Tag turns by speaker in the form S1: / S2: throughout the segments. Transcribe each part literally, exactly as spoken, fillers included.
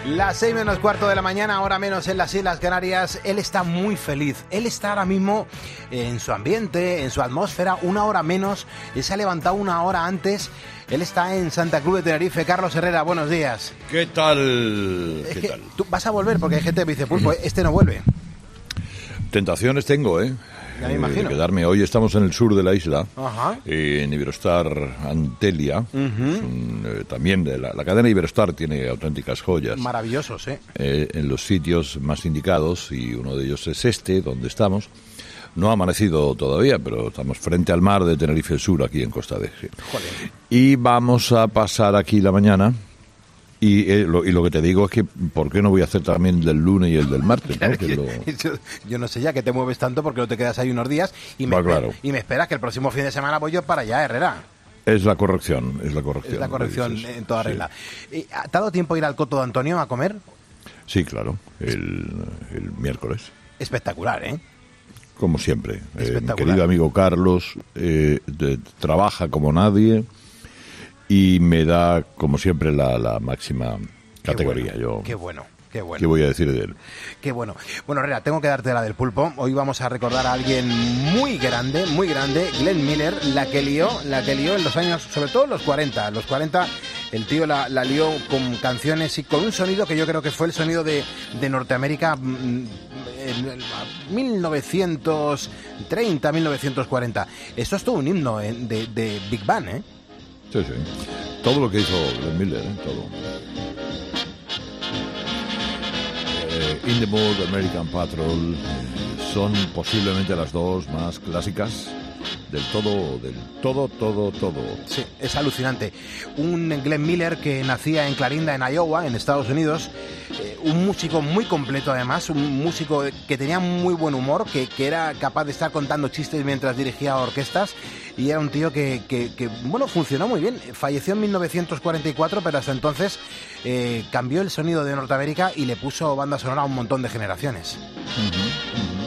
S1: Las seis menos cuarto de la mañana, ahora menos en las Islas Canarias. Él está muy feliz. Él está ahora mismo en su ambiente, en su atmósfera, una hora menos. Él se ha levantado una hora antes. Él está en Santa Cruz de Tenerife. Carlos Herrera, buenos días.
S2: ¿Qué tal?
S1: Es
S2: ¿Qué
S1: que
S2: tal?
S1: tú vas a volver porque hay gente que me dice, Pulpo, este no vuelve.
S2: Tentaciones tengo, ¿eh?
S1: Ya me imagino.
S2: De quedarme. Hoy estamos en el sur de la isla,
S1: Ajá.
S2: eh, en Iberostar Antelia.
S1: Uh-huh.
S2: Es un, eh, también de la, la cadena Iberostar tiene auténticas joyas.
S1: Maravillosos, ¿eh?
S2: Eh, en los sitios más indicados, y uno de ellos es este, donde estamos. No ha amanecido todavía, pero estamos frente al mar de Tenerife Sur, aquí en Costa de G.
S1: Joder.
S2: Y vamos a pasar aquí la mañana. Y, eh, lo, y lo que te digo es que, ¿por qué no voy a hacer también del lunes y el del martes? ¿no? Que lo...
S1: yo, yo no sé ya que te mueves tanto porque no te quedas ahí unos días y me,
S2: Va, claro.
S1: y me esperas que el próximo fin de semana voy yo para allá, Herrera.
S2: Es la corrección, es la corrección.
S1: Es la corrección
S2: dices.
S1: en toda
S2: Sí.
S1: regla. ¿Te ha dado tiempo a ir al Coto de Antonio a comer?
S2: Sí, claro, el, el miércoles.
S1: Espectacular, ¿eh?
S2: Como siempre. Eh, mi
S1: Espectacular.
S2: querido amigo Carlos eh, de- trabaja como nadie y me da, como siempre, la, la máxima categoría.
S1: Qué bueno,
S2: Yo,
S1: qué bueno, qué bueno.
S2: ¿qué voy a decir de él?
S1: Qué bueno. Bueno, Herrera, tengo que darte la del pulpo. Hoy vamos a recordar a alguien muy grande, muy grande, Glenn Miller, la que lió, la que lió en los años, sobre todo en los cuarenta. En los cuarenta el tío la, la lió con canciones y con un sonido que yo creo que fue el sonido de, de Norteamérica mm, en mil novecientos treinta, mil novecientos cuarenta. Esto es todo un himno eh, de, de Big Band, ¿eh?
S2: Sí, sí. Todo lo que hizo Glenn Miller, ¿eh? Todo. Eh, In the Mood, American Patrol, eh, son posiblemente las dos más clásicas del todo, del todo, todo, todo.
S1: Sí, es alucinante. Un Glenn Miller que nacía en Clarinda, en Iowa, en Estados Unidos. Eh, un músico muy completo, además. Un músico que tenía muy buen humor, que, que era capaz de estar contando chistes mientras dirigía orquestas. Y era un tío que, que, que, bueno, funcionó muy bien. Falleció en mil novecientos cuarenta y cuatro, pero hasta entonces eh, cambió el sonido de Norteamérica y le puso banda sonora a un montón de generaciones.
S2: Uh-huh, uh-huh.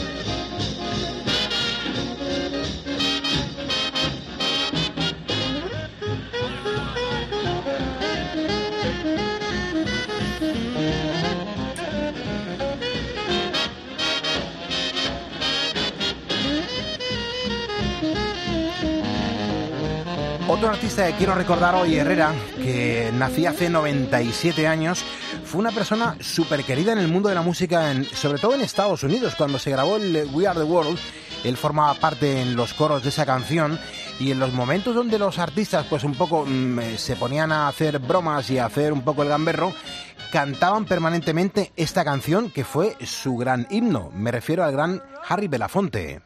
S1: Otro artista que quiero recordar hoy, Herrera, que nació hace noventa y siete años, fue una persona súper querida en el mundo de la música, en, sobre todo en Estados Unidos. Cuando se grabó el We Are the World, él formaba parte en los coros de esa canción, y en los momentos donde los artistas pues un poco mmm, se ponían a hacer bromas y a hacer un poco el gamberro, cantaban permanentemente esta canción que fue su gran himno. Me refiero al gran Harry Belafonte.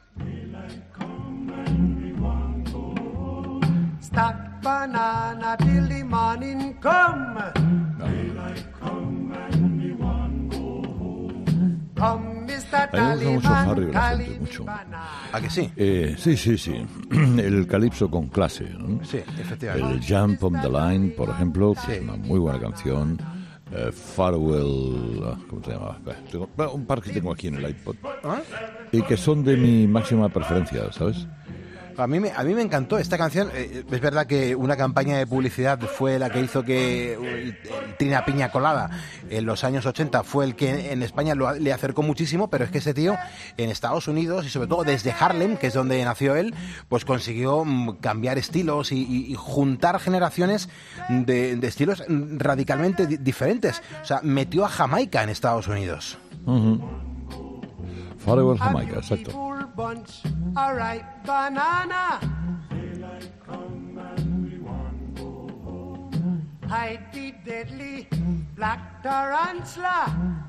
S3: Stack banana till the morning come. Daylight come and we want go home. Come, mister
S2: A mí me gusta mucho Harry
S3: Tallyman,
S2: Belafonte, mucho.
S1: ¿A que sí?
S2: Eh, sí, sí, sí. El calipso con clase, ¿no?
S1: Sí, efectivamente.
S2: El Jump on the Line, por ejemplo, que
S1: Sí.
S2: es una muy buena canción. Eh, Farewell, ah, ¿cómo se llama? Eh, tengo- bueno, un par que tengo aquí en el iPod.
S1: ¿Ah?
S2: Y que son de mi máxima preferencia, ¿sabes?
S1: A mí, me, a mí me encantó esta canción. Eh, es verdad que una campaña de publicidad fue la que hizo que el, el Trina Piña Colada en los años ochenta fue el que en España lo, le acercó muchísimo, pero es que ese tío en Estados Unidos y sobre todo desde Harlem, que es donde nació él, pues consiguió mm, cambiar estilos y, y- y juntar generaciones de, de estilos radicalmente di- diferentes. O sea, metió a Jamaica en Estados Unidos.
S2: Uh-huh. Farewell Jamaica, exacto.
S3: Full bunch, a ripe banana. Hide the deadly black tarantula.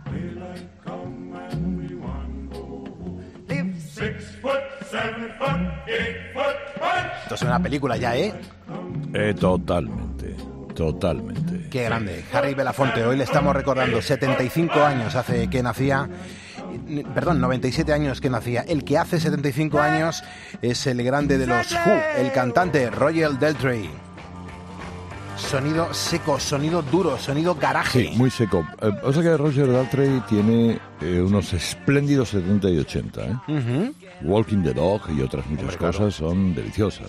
S3: Live six foot, seven foot, eight foot bunch.
S1: Esto es una película ya, ¿eh?
S2: Eh, totalmente, totalmente.
S1: Qué grande. Harry Belafonte, hoy le estamos recordando setenta y cinco años hace que nacía, perdón, noventa y siete años que nacía. El que hace setenta y cinco años es el grande de los Who, el cantante Roger Daltrey. Sonido seco, sonido duro, sonido garaje.
S2: Sí, muy seco. Eh, o sea que Roger Daltrey tiene eh, unos espléndidos setenta y ochenta, ¿eh?
S1: Uh-huh.
S2: Walking the Dog y otras muchas
S1: Hombre, claro.
S2: cosas son deliciosas.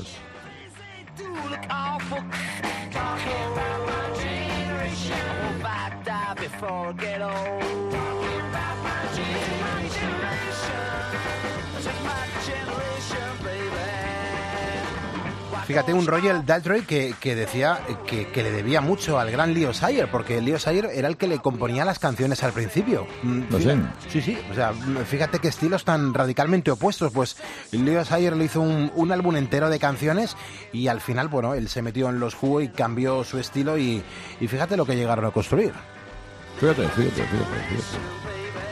S4: before I get old. Talking about my generation, just my generation, baby.
S1: Fíjate, un Roger Daltrey que, que decía que, que le debía mucho al gran Leo Sayer, porque Leo Sayer era el que le componía las canciones al principio.
S2: ¿Lo sé?
S1: Sí, sí, o sea, fíjate qué estilos tan radicalmente opuestos. Pues Leo Sayer le hizo un, un álbum entero de canciones y al final, bueno, él se metió en los Who y cambió su estilo y, y fíjate lo que llegaron a construir.
S2: Fíjate, fíjate, fíjate, fíjate.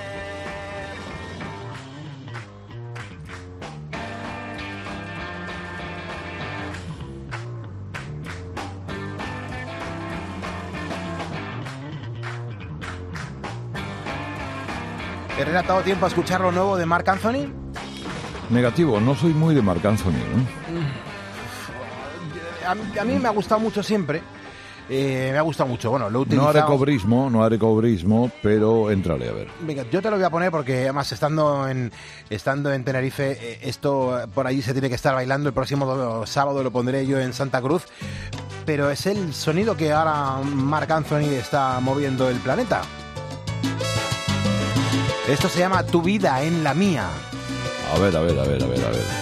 S1: ¿Herrera, todo tiempo a escuchar lo nuevo de Marc Anthony?
S2: Negativo, no soy muy de Marc Anthony, ¿no?
S1: A, a mí me ha gustado mucho siempre. Eh, me ha gustado mucho. Bueno, lo he utilizado.
S2: No haré cobrismo, no haré cobrismo, pero entraré a ver.
S1: Venga, yo te lo voy a poner porque además estando en estando en Tenerife, eh, esto por allí se tiene que estar bailando. El próximo sábado lo pondré yo en Santa Cruz. Pero es el sonido que ahora Marc Anthony está moviendo el planeta. Esto se llama Tu vida en la mía.
S2: A ver, a ver, a ver, a ver, a ver.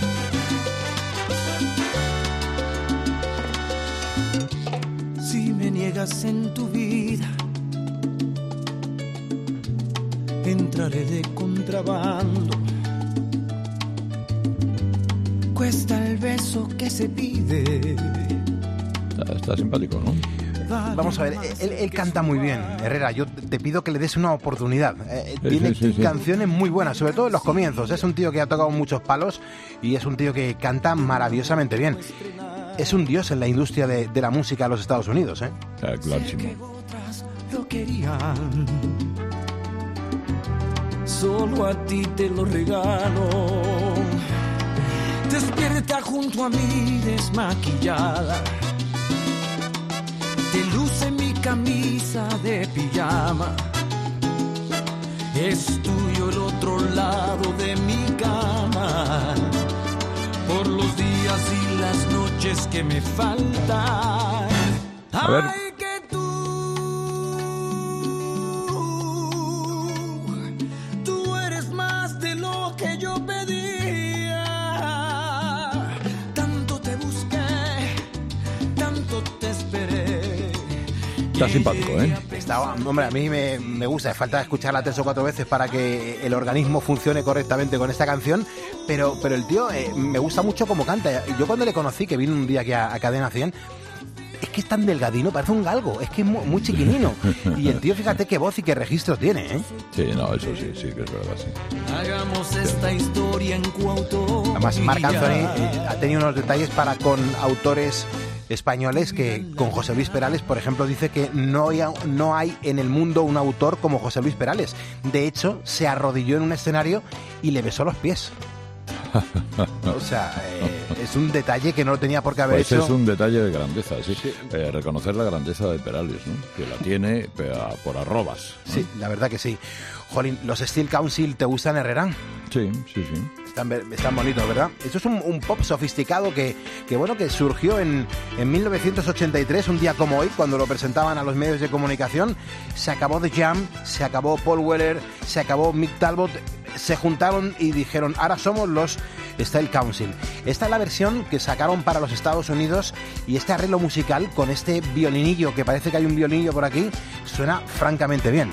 S5: Si me niegas en tu vida, entraré de contrabando. Cuesta el beso que se pide.
S2: Está, está simpático, ¿no?
S1: Vamos a ver, él, él canta muy bien, Herrera. Yo te pido que le des una oportunidad. Eh,
S2: sí,
S1: tiene
S2: sí, sí,
S1: canciones muy buenas, sobre todo en los comienzos. Es un tío que ha tocado muchos palos y es un tío que canta maravillosamente bien. Es un dios en la industria de, de la música de los Estados Unidos, ¿eh?
S2: Ah, clarísimo.
S5: Lo querían, solo a ti te lo regalo. Despierta junto a mí desmaquillada. Te luce mi camisa de pijama. Es tuyo el otro lado de mi cama. Por los días y las noches que me faltan.
S2: A ver.
S5: Ay, que tú, tú eres más de lo que yo pedía. Tanto te busqué, tanto te esperé.
S2: Está simpático, ¿eh?
S1: Está, hombre, a mí me, me gusta. Falta escucharla tres o cuatro veces para que el organismo funcione correctamente con esta canción. Pero, pero el tío eh, me gusta mucho cómo canta. Yo cuando le conocí, que vino un día aquí a, a Cadena cien, es que es tan delgadino, parece un galgo. Es que es muy, muy chiquinino. Y el tío, fíjate qué voz y qué registro tiene, ¿eh?
S2: Sí, no, eso sí, sí, que es verdad, sí.
S5: Hagamos esta historia en coautoría.
S1: Además, Marc Anthony eh, ha tenido unos detalles para con autores españoles que con José Luis Perales, por ejemplo, dice que no hay, no hay en el mundo un autor como José Luis Perales. De hecho, se arrodilló en un escenario y le besó los pies. O sea, eh, es un detalle que no lo tenía por qué haber
S2: pues
S1: hecho.
S2: Es un detalle de grandeza, sí. sí. Eh, reconocer la grandeza de Perales, ¿no? Que la tiene pero, por arrobas, ¿no?
S1: Sí, la verdad que sí. Jolín, ¿los Steel Council te gustan, Herrera?
S2: Sí, sí, sí.
S1: Están, están bonitos, ¿verdad? Esto es un, un pop sofisticado que, que, bueno, que surgió en, en mil novecientos ochenta y tres, un día como hoy, cuando lo presentaban a los medios de comunicación. Se acabó The Jam, se acabó Paul Weller, se acabó Mick Talbot. Se juntaron y dijeron, ahora somos los Steel Council. Esta es la versión que sacaron para los Estados Unidos y este arreglo musical con este violinillo, que parece que hay un violinillo por aquí, suena francamente bien.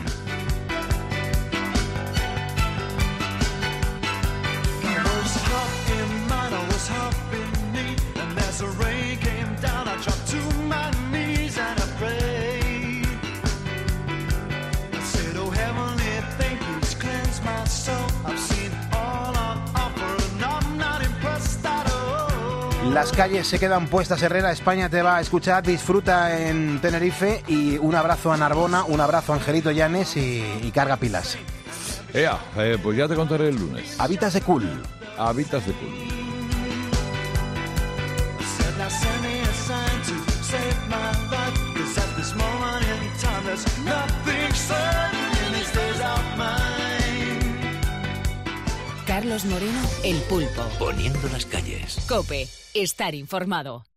S1: Las calles se quedan puestas, Herrera. España te va a escuchar. Disfruta en Tenerife y un abrazo a Narbona, un abrazo a Angelito Llanes y, y carga pilas.
S2: Ea, eh, pues ya te contaré el lunes.
S1: Habitas de cool.
S2: Habitas de cool.
S6: Carlos Moreno, El Pulpo.
S7: Poniendo las calles.
S6: COPE. Estar informado.